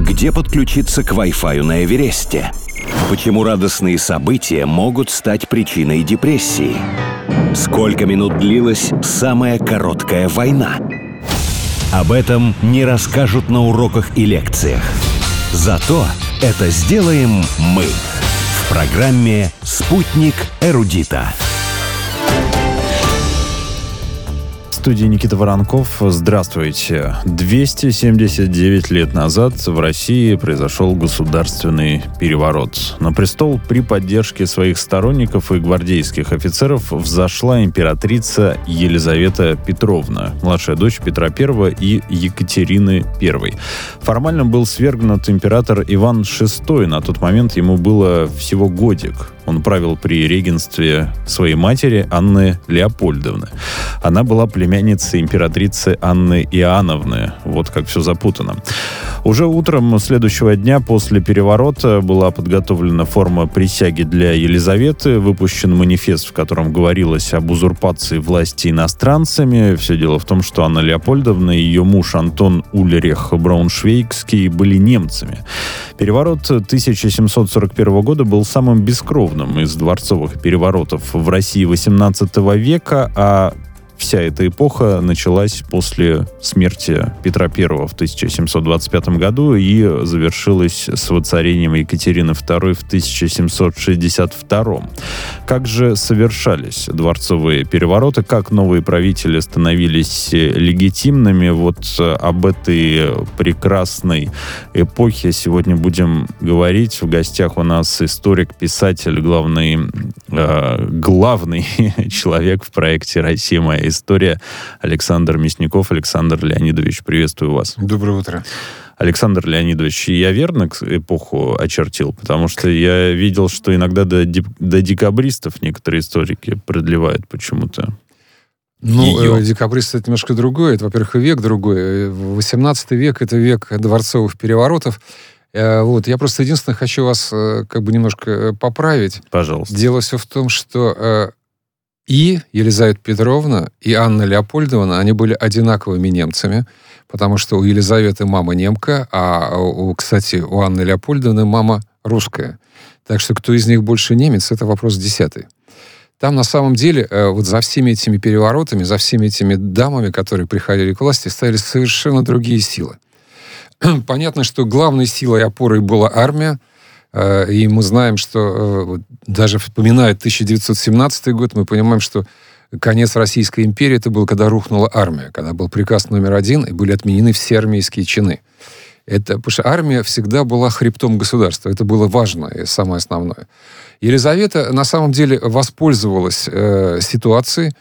Где подключиться к Wi-Fi на Эвересте? Почему радостные события могут стать причиной депрессии? Сколько минут длилась самая короткая война? Об этом не расскажут на уроках и лекциях. Зато это сделаем мы в программе «Спутник эрудита». В студии Никита Воронков. Здравствуйте. 279 лет назад в России произошел государственный переворот. На престол при поддержке своих сторонников и гвардейских офицеров взошла императрица Елизавета Петровна, младшая дочь Петра I и Екатерины I. Формально был свергнут император Иван VI. На тот момент ему было всего годик. Он правил при регенстве своей матери Анны Леопольдовны. Она была племянницей императрицы Анны Иоанновны. Вот как все запутано. Уже утром следующего дня после переворота была подготовлена форма присяги для Елизаветы, выпущен манифест, в котором говорилось об узурпации власти иностранцами. Все дело в том, что Анна Леопольдовна и ее муж Антон Ульрих Брауншвейгский были немцами. Переворот 1741 года был самым бескровным из дворцовых переворотов в России XVIII века, а вся эта эпоха началась после смерти Петра I в 1725 году и завершилась с воцарением Екатерины II в 1762. Как же совершались дворцовые перевороты, как новые правители становились легитимными? Вот об этой прекрасной эпохе сегодня будем говорить. В гостях у нас историк, писатель, главный человек в проекте «Россия. Моя история» Александр Мясников. Александр Леонидович, приветствую вас. Доброе утро. Александр Леонидович, я верно эпоху очертил? Потому что я видел, что иногда до декабристов некоторые историки продлевают почему-то. Декабристы — это немножко другое. Это, во-первых, и век другой. 18 век — это век дворцовых переворотов. Я просто единственное хочу вас немножко поправить. Пожалуйста. Дело все в том, что и Елизавета Петровна, и Анна Леопольдовна, они были одинаковыми немцами, потому что у Елизаветы мама немка, кстати, у Анны Леопольдовны мама русская. Так что кто из них больше немец, это вопрос 10. Там на самом деле за всеми этими переворотами, за всеми этими дамами, которые приходили к власти, стояли совершенно другие силы. Понятно, что главной силой и опорой была армия, и мы знаем, что даже вспоминая 1917 год, мы понимаем, что конец Российской империи это был, когда рухнула армия, когда был приказ номер 1, и были отменены все армейские чины. Потому что армия всегда была хребтом государства. Это было важно и самое основное. Елизавета на самом деле воспользовалась ситуацией.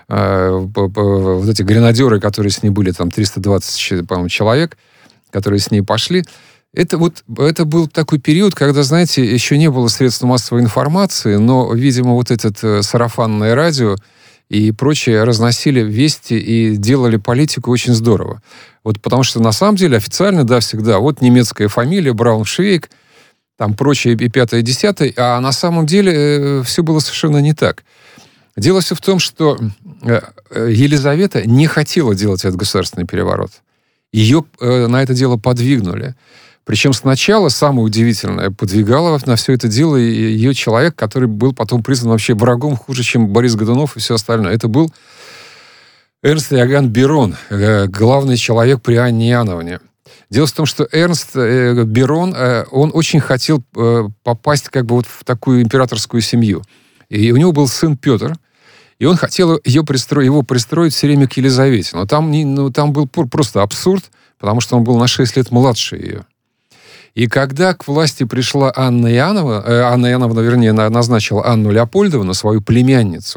Вот эти гренадеры, которые с ней были, там 320, по-моему, человек, которые с ней пошли, это был такой период, когда, знаете, еще не было средств массовой информации, но, видимо, вот это сарафанное радио и прочее разносили вести и делали политику очень здорово. Потому что, на самом деле, официально, да, всегда, немецкая фамилия, Брауншвейг, там прочее, и 5-е, 10-е, а на самом деле все было совершенно не так. Дело все в том, что Елизавета не хотела делать этот государственный переворот. Ее на это дело подвигнули. Причем сначала, самое удивительное, подвигало на все это дело ее человек, который был потом признан вообще врагом хуже, чем Борис Годунов и все остальное. Это был Эрнст Иоганн Берон, главный человек при Анне Иоанновне. Дело в том, что Эрнст Берон, он очень хотел попасть в такую императорскую семью. И у него был сын Петр, и он хотел его пристроить все время к Елизавете. Но там был просто абсурд, потому что он был на 6 лет младше ее. И когда к власти пришла Анна Иоанновна, назначила Анну Леопольдовну, свою племянницу.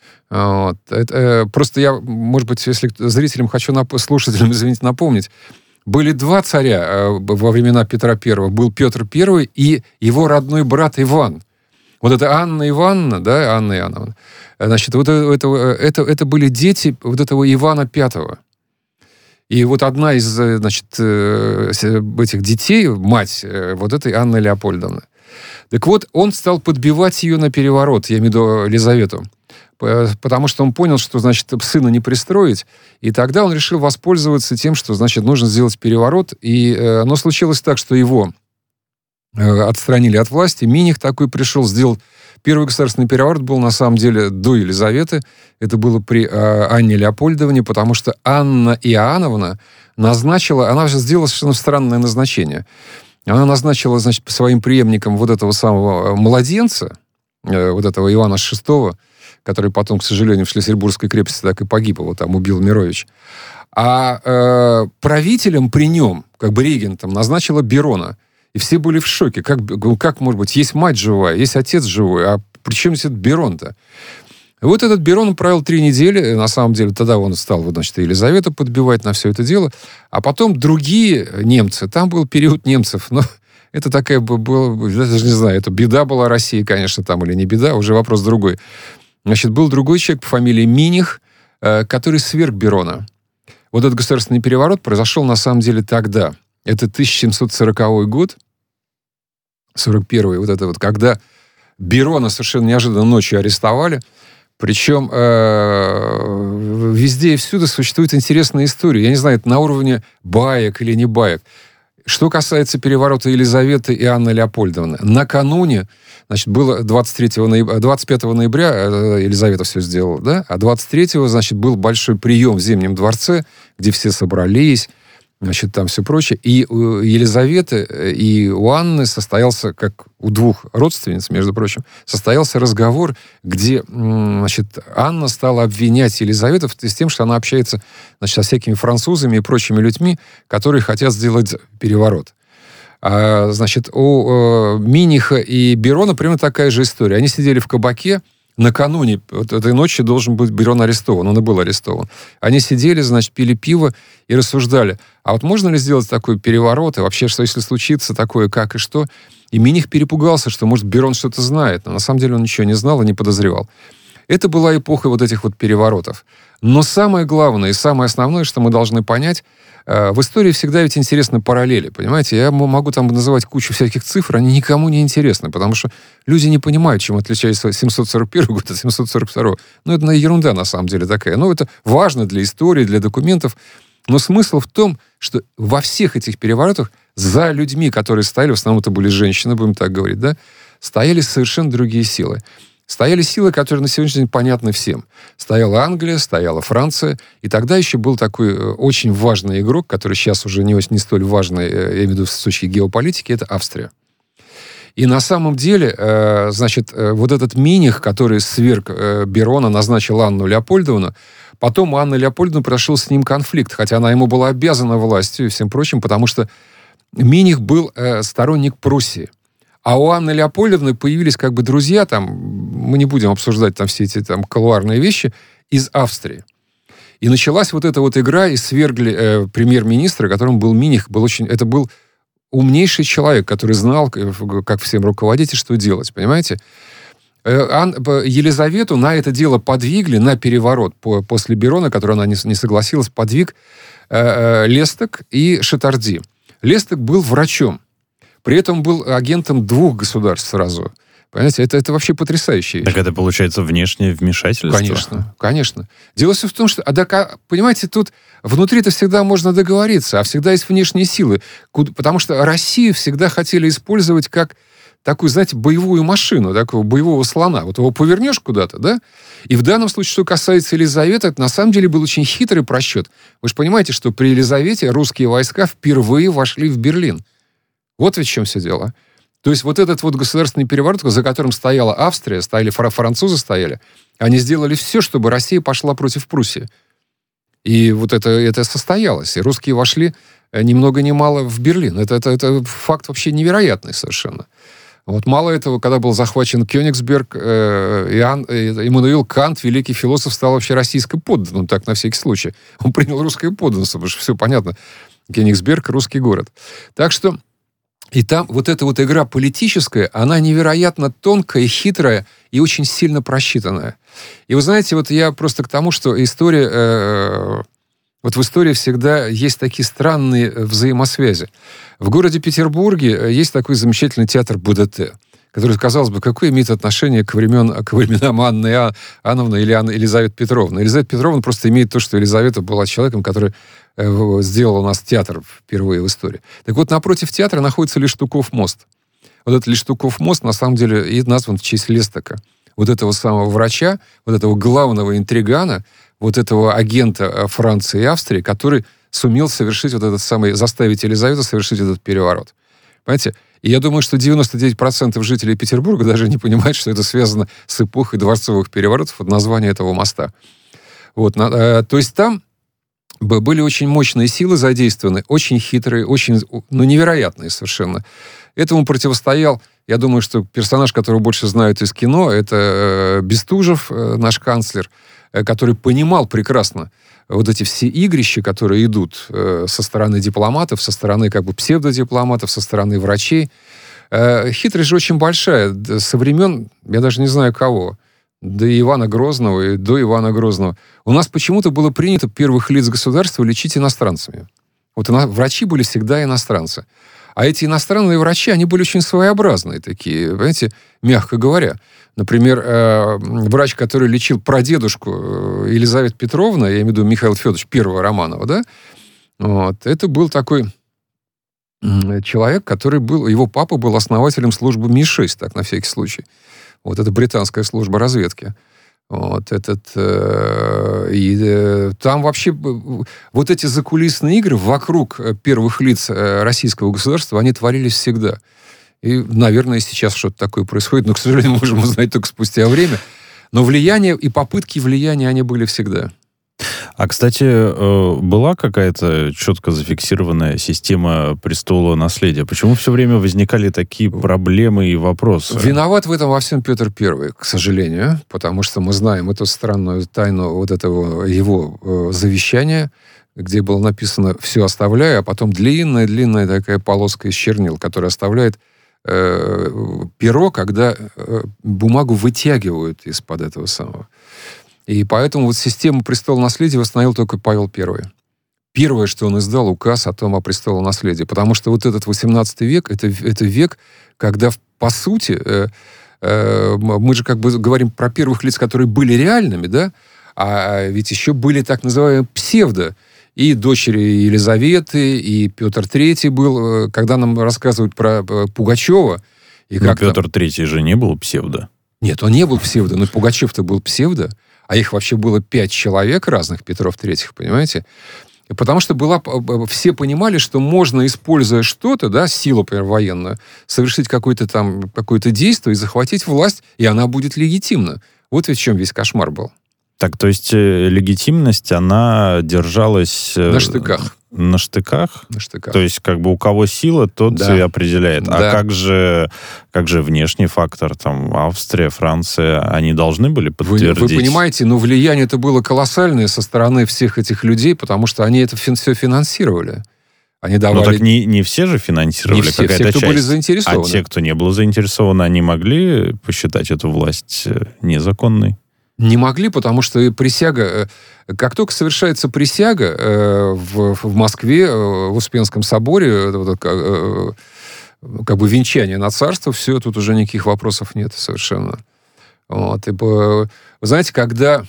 Просто я, может быть, если зрителям слушателям, извините, напомнить, были 2 царя во времена Петра I. Был Петр I и его родной брат Иван. Вот это Анна Ивановна, да, Анна Иоанновна. Значит, это были дети этого Ивана V. И одна из, этих детей, мать этой Анны Леопольдовны. Так вот, он стал подбивать ее на переворот, я имею в виду Елизавету. потому что он понял, что, значит, сына не пристроить, и тогда он решил воспользоваться тем, что, значит, нужно сделать переворот, но случилось так, что его отстранили от власти. Миних такой пришел, сделал... Первый государственный переворот был, на самом деле, до Елизаветы. Это было при Анне Леопольдовне, потому что Анна Иоанновна назначила... Она же сделала совершенно странное назначение. Она назначила, значит, своим преемником вот этого самого младенца, вот этого Ивана VI, который потом, к сожалению, в Шлиссельбургской крепости так и погиб, его там убил Мирович. А правителем при нем, как бы регентом, назначила Берона. И все были в шоке. Как может быть, есть мать живая, есть отец живой, а при чем здесь этот Берон-то? Вот этот Берон правил 3 недели. На самом деле, тогда он стал, значит, Елизавету подбивать на все это дело. А потом другие немцы. Там был период немцев. Но это такая была, я даже не знаю, это беда была России, конечно, там или не беда, уже вопрос другой. Значит, был другой человек по фамилии Миних, который сверг Берона. Вот этот государственный переворот произошел, на самом деле, тогда. Это 1740 год, 41-й, вот это вот, когда Берона совершенно неожиданно ночью арестовали. Причем везде и всюду существует интересная история. Я не знаю, это на уровне баек или не баек. Что касается переворота Елизаветы и Анны Леопольдовны, накануне, значит, было 25 ноября Елизавета все сделала, да? А 23-го, значит, был большой прием в Зимнем дворце, где все собрались, значит, там все прочее. И у Елизаветы и у Анны состоялся, как у двух родственниц, между прочим, состоялся разговор, где, значит, Анна стала обвинять Елизавету с тем, что она общается, значит, со всякими французами и прочими людьми, которые хотят сделать переворот. Значит, у Миниха и Берона примерно такая же история. Они сидели в кабаке. Накануне вот этой ночи должен быть Берон арестован. Он и был арестован. Они сидели, значит, пили пиво и рассуждали. А вот можно ли сделать такой переворот? И вообще, что если случится такое, как и что? И Миних перепугался, что, может, Берон что-то знает. Но на самом деле он ничего не знал и не подозревал. Это была эпоха вот этих вот переворотов. Но самое главное и самое основное, что мы должны понять, в истории всегда ведь интересны параллели, понимаете? Я могу там называть кучу всяких цифр, они никому не интересны, потому что люди не понимают, чем отличается 741 год от 742. Ну, это ерунда на самом деле такая. Ну, это важно для истории, для документов. Но смысл в том, что во всех этих переворотах за людьми, которые стояли, в основном это были женщины, будем так говорить, да, стояли совершенно другие силы. Стояли силы, которые на сегодняшний день понятны всем. Стояла Англия, стояла Франция. И тогда еще был такой очень важный игрок, который сейчас уже не столь важный, я имею в виду с точки геополитики, это Австрия. И на самом деле, значит, вот этот Миних, который сверг Берона, назначил Анну Леопольдовну, потом у Анны Леопольдовны прошел с ним конфликт, хотя она ему была обязана властью и всем прочим, потому что Миних был сторонник Пруссии. А у Анны Леопольдовны появились как бы друзья, там, мы не будем обсуждать там все эти там кулуарные вещи, из Австрии. И началась вот эта вот игра, и свергли премьер-министра, которым был Миних, это был умнейший человек, который знал, как всем руководить и что делать, понимаете? Елизавету на это дело подвигли, на переворот после Берона, который она не согласилась, подвиг Лесток и Шатарди. Лесток был врачом. При этом был агентом 2 государств сразу. Понимаете, это вообще потрясающая вещь. Так это, получается, внешнее вмешательство? Конечно, конечно. Дело все в том, что, понимаете, тут внутри-то всегда можно договориться, а всегда есть внешние силы. Потому что Россию всегда хотели использовать как такую, знаете, боевую машину, такого боевого слона. Вот его повернешь куда-то, да? И в данном случае, что касается Елизаветы, это на самом деле был очень хитрый просчет. Вы же понимаете, что при Елизавете русские войска впервые вошли в Берлин. Вот ведь в чем все дело. То есть вот этот вот государственный переворот, за которым стояла Австрия, французы стояли, они сделали все, чтобы Россия пошла против Пруссии. И вот это состоялось. И русские вошли ни много ни мало в Берлин. Это факт вообще невероятный совершенно. Вот мало этого, когда был захвачен Кёнигсберг, Иммануил Кант, великий философ, стал вообще российско-подданным, так на всякий случай. Он принял русское подданство, потому что все понятно. Кёнигсберг — русский город. Так что и там вот эта вот игра политическая, она невероятно тонкая, хитрая и очень сильно просчитанная. И вы знаете, вот я просто к тому, что история... Вот в истории всегда есть такие странные взаимосвязи. В городе Петербурге есть такой замечательный театр БДТ, который, казалось бы, какое имеет отношение к временам Анны Иоанновны или Елизаветы Петровны. Елизавета Петровна просто имеет то, что Елизавета была человеком, который сделал у нас театр впервые в истории. Так вот, напротив театра находится Лештуков мост. Вот этот Лештуков мост, на самом деле, и назван в честь Лестака. Вот этого самого врача, вот этого главного интригана, вот этого агента Франции и Австрии, который сумел заставить Елизавету совершить этот переворот. Понимаете? И я думаю, что 99% жителей Петербурга даже не понимают, что это связано с эпохой дворцовых переворотов от названия этого моста. Вот, то есть там были очень мощные силы задействованы, очень хитрые, очень, невероятные совершенно. Этому противостоял, я думаю, что персонаж, которого больше знают из кино, это Бестужев, наш канцлер, который понимал прекрасно вот эти все игрища, которые идут со стороны дипломатов, со стороны как бы псевдодипломатов, со стороны врачей. Хитрость же очень большая. Со времен, я даже не знаю кого, до Ивана Грозного и до Ивана Грозного. У нас почему-то было принято первых лиц государства лечить иностранцами. Вот врачи были всегда иностранцы. А эти иностранные врачи, они были очень своеобразные такие, понимаете, мягко говоря. Например, врач, который лечил прадедушку Елизаветы Петровны, я имею в виду Михаил Федорович, первого Романова, да, вот, это был такой человек, который был, его папа был основателем службы МИ-6, так, на всякий случай. Вот, это британская служба разведки. Вот, там вообще вот эти закулисные игры вокруг первых лиц российского государства, они творились всегда. И, наверное, сейчас что-то такое происходит, но, к сожалению, можем узнать только спустя время. Но влияние и попытки влияния, они были всегда. А, кстати, была какая-то четко зафиксированная система престола наследия? Почему все время возникали такие проблемы и вопросы? Виноват в этом во всем Петр I, к сожалению, потому что мы знаем эту странную тайну вот этого его завещания, где было написано «все оставляю», а потом длинная такая полоска из чернил, которая оставляет перо, когда бумагу вытягивают из-под этого самого. И поэтому вот систему престолонаследия восстановил только Павел I. Первое, что он издал, указ о том, о престолонаследии. Потому что вот этот 18 век, это век, когда, по сути, мы же как бы говорим про первых лиц, которые были реальными, да, а ведь еще были так называемые псевдо. И дочери Елизаветы, и Петр III был, когда нам рассказывают про Пугачева. И но Петр III же не был псевдо. Нет, он не был псевдо, но Пугачев-то был псевдо. А их вообще было 5 человек разных Петров III, понимаете? Потому что все понимали, что можно, используя что-то, да, силу, например, военную, совершить какое-то действие и захватить власть, и она будет легитимна. Вот ведь в чем весь кошмар был. Так, то есть легитимность, она держалась... На штыках. На штыках? На штыках. То есть как бы у кого сила, тот и определяет. Да. А как же внешний фактор? Там Австрия, Франция, они должны были подтвердить? Вы понимаете, влияние это было колоссальное со стороны всех этих людей, потому что они это все финансировали. Они давали... Ну так не все же финансировали, не все, какая-то все, кто часть. были заинтересованы. А те, кто не был заинтересован, они могли посчитать эту власть незаконной? Не могли, потому что присяга... Как только совершается присяга в Москве, в Успенском соборе, как бы венчание на царство, все, тут уже никаких вопросов нет совершенно. Вот. И, вы знаете, когда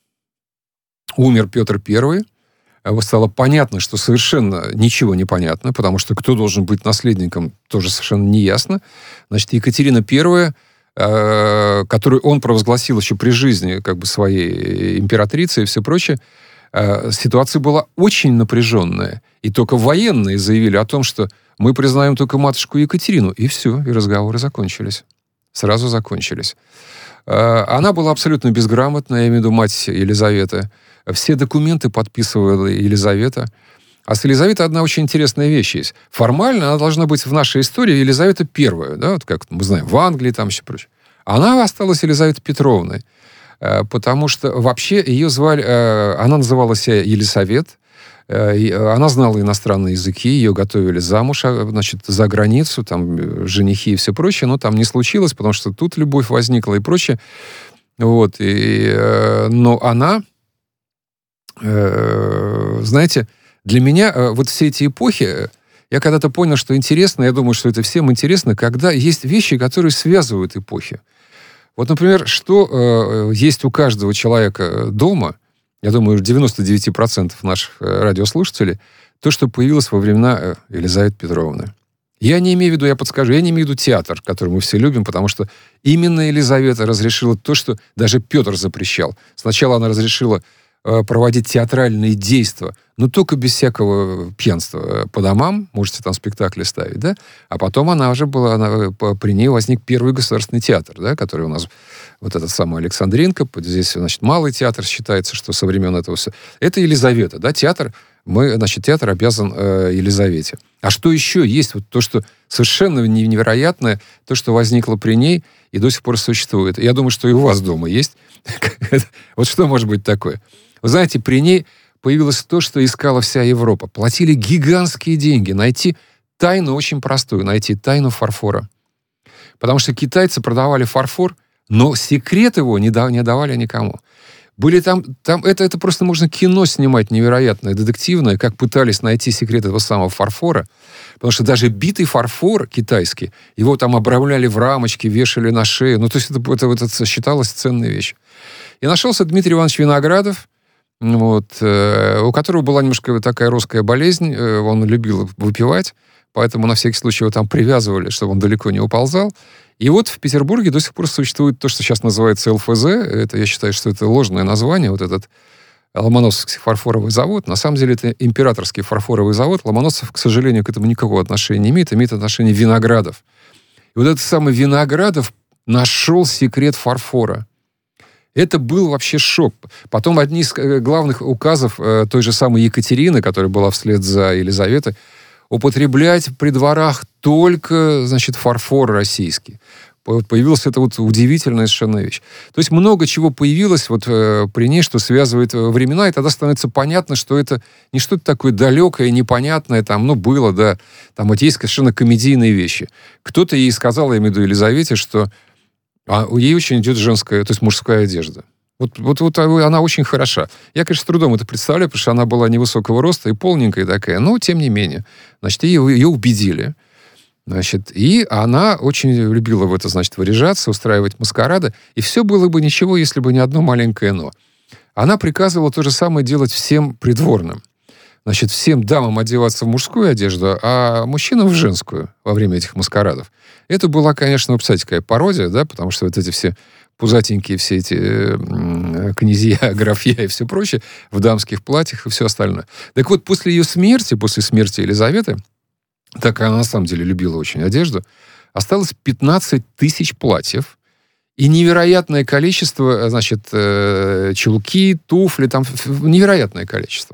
умер Петр I, стало понятно, что совершенно ничего не понятно, потому что кто должен быть наследником, тоже совершенно не ясно. Значит, Екатерина I, которую он провозгласил еще при жизни как бы своей императрицы и все прочее, ситуация была очень напряженная. И только военные заявили о том, что мы признаем только матушку Екатерину. И все, и разговоры закончились. Сразу закончились. Она была абсолютно безграмотна, я имею в виду мать Елизаветы. Все документы подписывала Елизавета. А с Елизаветой одна очень интересная вещь есть. Формально она должна быть в нашей истории Елизавета I, да, вот как мы знаем, в Англии там все прочее. Она осталась Елизаветой Петровной, потому что вообще ее звали, она называла себя Елисавет, она знала иностранные языки, ее готовили замуж, значит, за границу, там женихи и все прочее, но там не случилось, потому что тут любовь возникла и прочее. Вот, но она, знаете, для меня вот все эти эпохи, Я когда-то понял, что интересно, я думаю, что это всем интересно, когда есть вещи, которые связывают эпохи. Вот, например, что есть у каждого человека дома, я думаю, 99% наших радиослушателей, то, что появилось во времена Елизаветы Петровны. Я не имею в виду, я подскажу, я не имею в виду театр, который мы все любим, потому что именно Елизавета разрешила то, что даже Петр запрещал. Сначала она разрешила проводить театральные действия, но только без всякого пьянства по домам, можете там спектакли ставить, да? А потом она уже была, при ней возник первый государственный театр, да, который у нас, вот этот самый Александринка, здесь, значит, малый театр считается, что со времен этого все. Это Елизавета, да, театр обязан Елизавете. А что еще есть? Вот то, что совершенно невероятное, то, что возникло при ней и до сих пор существует. Я думаю, что и у вас дома есть. Вот что может быть такое? Вы знаете, при ней появилось то, что искала вся Европа. Платили гигантские деньги. Найти тайну очень простую. Найти тайну фарфора. Потому что китайцы продавали фарфор, но секрет его не давали никому. Были там это просто можно кино снимать невероятное, детективное, как пытались найти секрет этого самого фарфора. Потому что даже битый фарфор китайский, его там обрамляли в рамочки, вешали на шею. Ну, то есть это считалось ценной вещью. И нашелся Дмитрий Иванович Виноградов, вот, у которого была немножко такая русская болезнь, он любил выпивать, поэтому на всякий случай его там привязывали, чтобы он далеко не уползал. И вот в Петербурге до сих пор существует то, что сейчас называется ЛФЗ. Это, я считаю, что это ложное название, вот этот Ломоносовский фарфоровый завод. На самом деле это императорский фарфоровый завод. Ломоносов, к сожалению, к этому никакого отношения не имеет отношение Виноградов. И вот этот самый Виноградов нашел секрет фарфора. Это был вообще шок. Потом одни из главных указов той же самой Екатерины, которая была вслед за Елизаветой, употреблять при дворах только, значит, фарфор российский. Появилась эта вот удивительная совершенно вещь. То есть много чего появилось вот при ней, что связывает времена, и тогда становится понятно, что это не что-то такое далекое, непонятное, там, ну, было, да, там вот есть совершенно комедийные вещи. Кто-то ей сказал, я имею в виду Елизавете, что ей очень идет женская, то есть мужская одежда. Вот она очень хороша. Я, конечно, с трудом это представляю, потому что она была невысокого роста и полненькая такая, но тем не менее. Значит, ее убедили. Значит, и она очень любила в это, значит, выряжаться, устраивать маскарады. И все было бы ничего, если бы не одно маленькое «но». Она приказывала то же самое делать всем придворным. Значит, всем дамам одеваться в мужскую одежду, а мужчинам в женскую во время этих маскарадов. Это была, конечно, кстати, такая пародия, да, потому что вот эти все пузатенькие, все эти князья, графья и все прочее в дамских платьях и все остальное. Так вот, после ее смерти, после смерти Елизаветы, так она на самом деле любила очень одежду, осталось 15 тысяч платьев и невероятное количество, значит, чулки, туфли, там невероятное количество.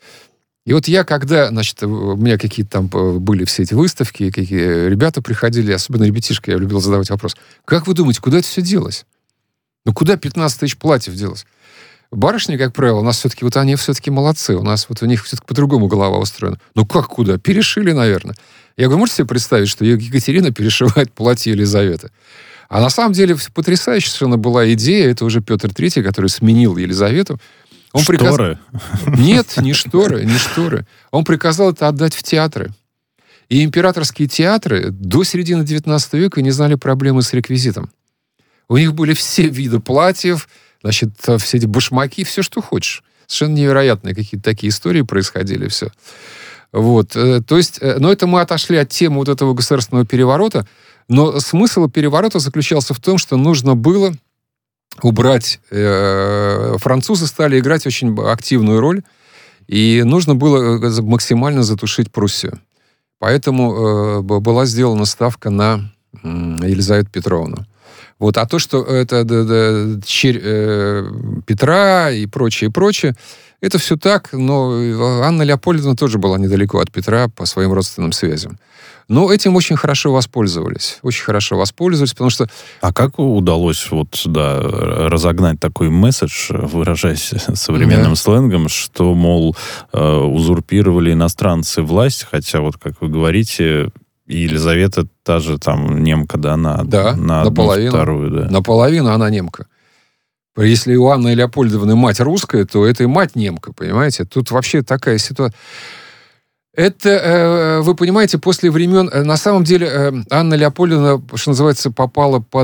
И вот я, когда, значит, у меня какие-то там были все эти выставки, какие ребята приходили, особенно ребятишки, я любил задавать вопрос, как вы думаете, куда это все делось? Ну, куда 15 тысяч платьев делось? Барышни, как правило, у нас все-таки, вот они все-таки молодцы, у нас вот у них все-таки по-другому голова устроена. Ну, как куда? Перешили, наверное. Я говорю, можете себе представить, что Екатерина перешивает платье Елизаветы? А на самом деле потрясающая совершенно была идея, это уже Петр III, который сменил Елизавету. Он шторы? Нет, не шторы, не шторы. Он приказал это отдать в театры. И императорские театры до середины XIX века не знали проблемы с реквизитом. У них были все виды платьев, значит, все эти башмаки, все, что хочешь. Совершенно невероятные какие-то такие истории происходили, все. Вот. То есть, но это мы отошли от темы вот этого государственного переворота, но смысл переворота заключался в том, что нужно было убрать... Французы стали играть очень активную роль, и нужно было максимально затушить Пруссию. Поэтому была сделана ставка на Елизавету Петровну. Вот. А то, что это Петра и прочее, это все так, но Анна Леопольдовна тоже была недалеко от Петра по своим родственным связям. Но этим очень хорошо воспользовались. Очень хорошо воспользовались, потому что... А как удалось вот, да, разогнать такой месседж, выражаясь современным сленгом, что, мол, узурпировали иностранцы власть, хотя, вот как вы говорите... И Елизавета та же там немка, да, на наполовину, вторую, да. Наполовину она немка. Если у Анны Леопольдовны мать русская, то это и мать немка, понимаете? Тут вообще такая ситуация. Это, вы понимаете, после времен... На самом деле Анна Леопольдовна, что называется, попала под...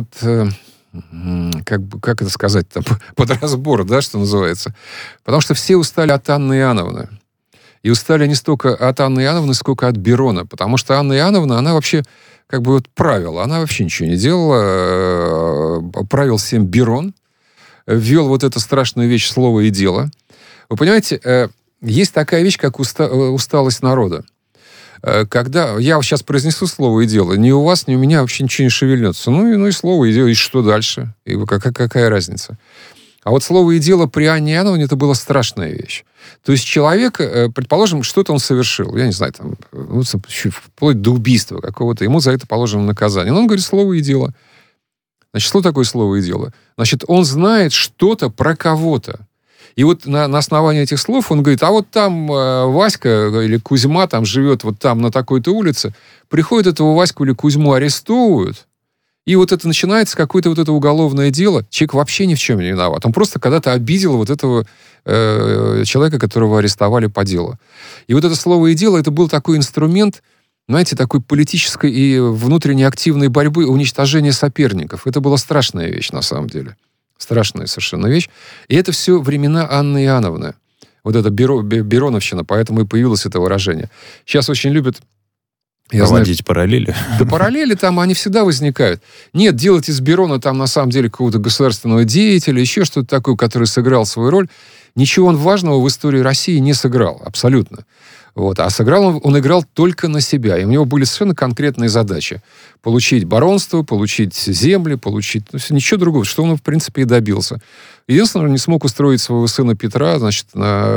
Как это сказать? Под разбор, да, что называется. Потому что все устали от Анны Иоанновны. И устали не столько от Анны Иоанновны, сколько от Берона. Потому что Анна Иоанновна, она вообще правила. Она вообще ничего не делала. Правил всем Берон. Ввел вот эту страшную вещь «слово и дело». Вы понимаете, есть такая вещь, как усталость народа. Когда я сейчас произнесу слово и дело, ни у вас, ни у меня вообще ничего не шевельнется. Ну и слово и дело, и что дальше? И какая разница? А вот слово и дело при Анне Иоанновне это была страшная вещь. То есть человек, предположим, что-то он совершил, я не знаю, там, вплоть до убийства какого-то, ему за это положено наказание. Но он говорит слово и дело. Значит, что такое слово и дело? Значит, он знает что-то про кого-то. И вот на основании этих слов он говорит, а вот там Васька или Кузьма там живет вот там на такой-то улице, приходят этого Ваську или Кузьму арестовывают, и вот это начинается какое-то вот это уголовное дело. Человек вообще ни в чем не виноват. Он просто когда-то обидел вот этого человека, которого арестовали по делу. И вот это слово и дело, это был такой инструмент, знаете, такой политической и внутренней активной борьбы, уничтожения соперников. Это была страшная вещь на самом деле. Страшная совершенно вещь. И это все времена Анны Иоанновны. Вот это Бероновщина, поэтому и появилось это выражение. Сейчас очень любят... Проводить параллели. Да параллели там, они всегда возникают. Нет, делать из Берона там на самом деле какого-то государственного деятеля, еще что-то такое, который сыграл свою роль. Ничего он важного в истории России не сыграл, абсолютно. Вот. А сыграл он играл только на себя. И у него были совершенно конкретные задачи. Получить баронство, получить земли, получить... ничего другого, что он, в принципе, и добился. Единственное, он не смог устроить своего сына Петра, значит,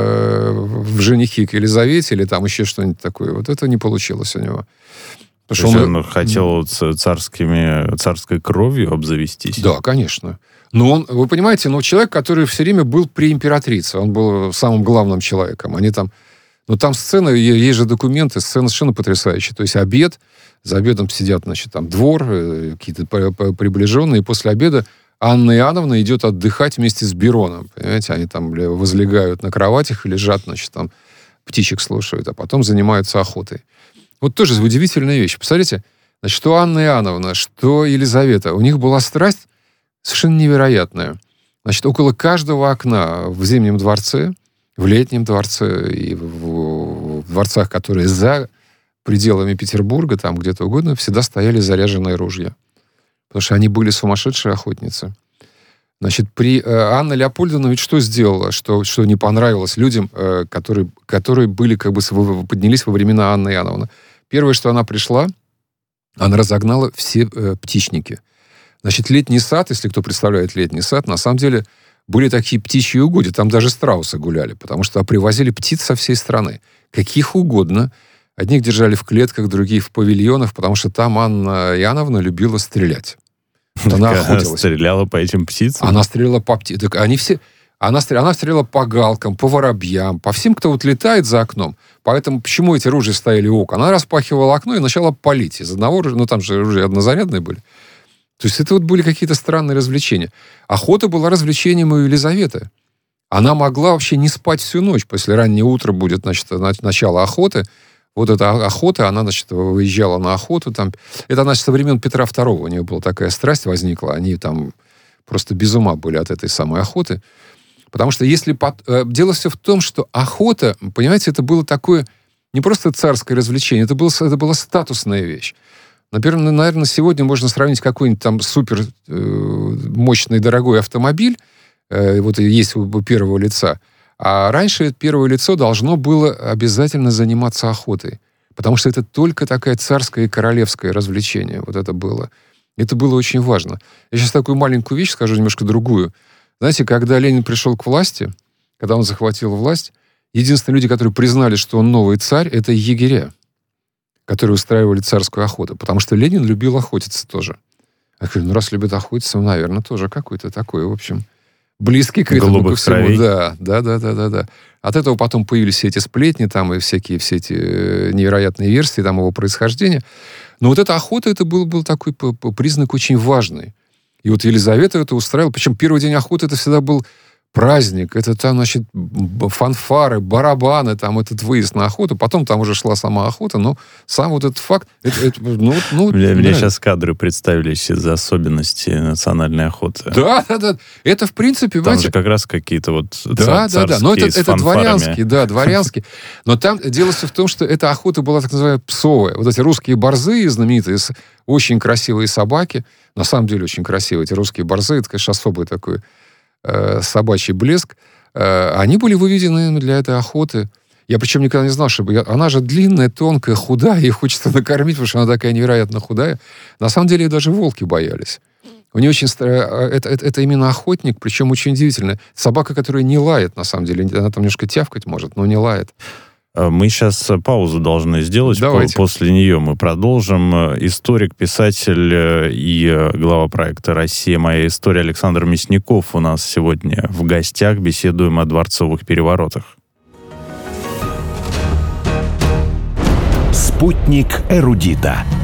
в женихи к Елизавете или там еще что-нибудь такое. Вот это не получилось у него. Потому что он хотел царской кровью обзавестись. Да, конечно. Но он, вы понимаете, человек, который все время был при императрице, он был самым главным человеком. Они там... там сцена, есть же документы, сцена совершенно потрясающая. То есть обед, за обедом сидят, значит, там двор, какие-то приближенные, и после обеда Анна Иоанновна идет отдыхать вместе с Бероном. Понимаете, они там возлегают на кроватях и лежат, значит, там птичек слушают, а потом занимаются охотой. Вот тоже удивительная вещь. Посмотрите, значит, что Анна Иоанновна, что Елизавета, у них была страсть совершенно невероятная. Значит, около каждого окна в Зимнем дворце, в Летнем дворце и в дворцах, которые за пределами Петербурга, там где-то угодно, всегда стояли заряженные ружья. Потому что они были сумасшедшие охотницы. Значит, Анна Леопольдовна ведь что сделала, что не понравилось людям, которые были, поднялись во времена Анны Иоанновны? Первое, что она пришла, она разогнала все птичники. Значит, летний сад, если кто представляет летний сад, на самом деле были такие птичьи угодья, там даже страусы гуляли, потому что привозили птиц со всей страны, каких угодно. Одних держали в клетках, другие в павильонах, потому что там Анна Иоанновна любила стрелять. Она охотилась. Стреляла по этим птицам? Она стреляла по птицам. Она стреляла по галкам, по воробьям, по всем, кто вот летает за окном. Поэтому почему эти ружья стояли у окна? Она распахивала окно и начала палить. Из одного ружья, там же ружья однозарядные были. То есть это вот были какие-то странные развлечения. Охота была развлечением у Елизаветы. Она могла вообще не спать всю ночь. После раннего утра будет, значит, начало охоты. Вот эта охота, она, значит, выезжала на охоту. Там. Это, значит, со времен Петра II у нее была такая страсть возникла. Они там просто без ума были от этой самой охоты. Потому что если... Дело все в том, что охота, понимаете, это было такое не просто царское развлечение, это была статусная вещь. Наверное, сегодня можно сравнить какой-нибудь там супер мощный, дорогой автомобиль, вот есть у первого лица, а раньше первое лицо должно было обязательно заниматься охотой, потому что это только такая царское и королевское развлечение, вот это было. Это было очень важно. Я сейчас такую маленькую вещь скажу, немножко другую. Знаете, когда Ленин пришел к власти, когда он захватил власть, единственные люди, которые признали, что он новый царь, это егеря, которые устраивали царскую охоту. Потому что Ленин любил охотиться тоже. Я говорю, раз любит охотиться, наверное, тоже какой-то такой, в общем, близкий к этому, ко всему. Кровей. Да. От этого потом появились все эти сплетни, там, и все эти невероятные версии там, его происхождения. Но вот эта охота, это был такой признак очень важный. И вот Елизавета это устраивала. Причем первый день охоты это всегда был праздник, это там, значит, фанфары, барабаны, там этот выезд на охоту, потом там уже шла сама охота, но сам вот этот факт... Мне сейчас кадры представились из особенностей национальной охоты. Да. Это, в принципе... Там же как раз какие-то вот царские но это дворянский. дворянский. Но там дело в том, что эта охота была так называемая псовая. Вот эти русские борзые знаменитые, очень красивые собаки, на самом деле очень красивые, эти русские борзые, это, конечно, особый такой собачий блеск, они были выведены для этой охоты. Я причем никогда не знал, что она же длинная, тонкая, худая, ее хочется накормить, потому что она такая невероятно худая. На самом деле, даже волки боялись. У нее очень... Это именно охотник, причем очень удивительно. Собака, которая не лает, на самом деле. Она там немножко тявкать может, но не лает. Мы сейчас паузу должны сделать. Давайте. После нее мы продолжим. Историк, писатель и глава проекта «Россия. Моя история» Александр Мясников у нас сегодня в гостях. Беседуем о дворцовых переворотах. Спутник эрудита.